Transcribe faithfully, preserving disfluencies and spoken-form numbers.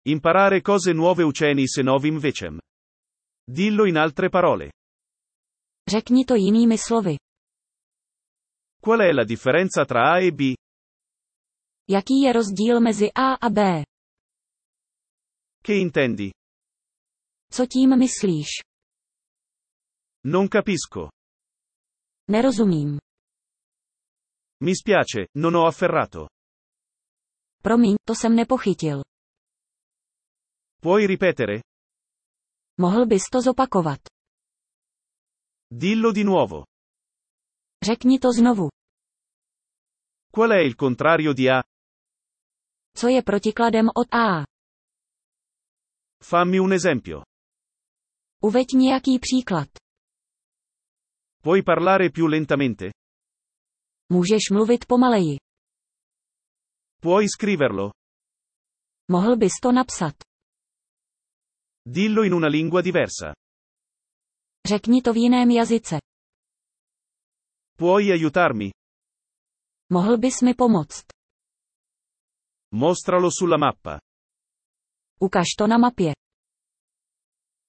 Imparare cose nuove učení se novým věcem. Dillo in altre parole. Řekni to jinými slovy. Qual è la differenza tra A e B? Jaký je rozdíl mezi A a B? Che intendi? Co tím myslíš? Non capisco. Nerozumím. Mi spiace, non ho afferrato. Promiň, to jsem nepochytil. Puoi ripetere? Mohl bys to zopakovat? Dillo di nuovo. Řekni to znovu. Qual è il contrario di A? Co je protikladem od A? Fammi un esempio. Uveď nějaký příklad. Puoi parlare più lentamente? Můžeš mluvit pomaleji. Puoi scriverlo? Mohl bys to napsat. Dillo in una lingua diversa. Řekni to v jiném jazyce. Puoi aiutarmi? Mohl bys mi pomoct. Mostralo sulla mappa. Ukaž to na mapě.